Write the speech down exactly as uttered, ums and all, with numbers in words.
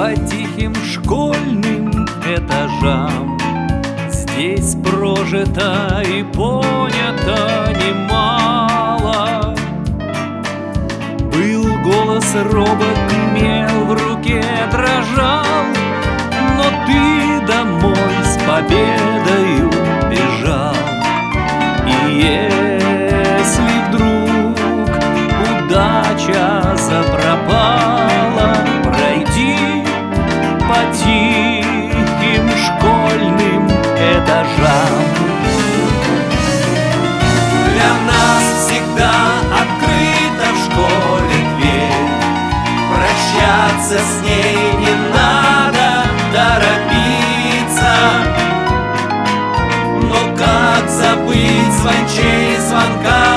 по тихим школьным этажам. Здесь прожито и понято немало. Был голос робок, мел в руке дрожал, но ты домой с победою бежал. И если вдруг удача запропала, пройди по тихим школьным этажам. Для нас всегда открыта в школе дверь, прощаться с ней не надо торопиться. Но как забыть звончей звонка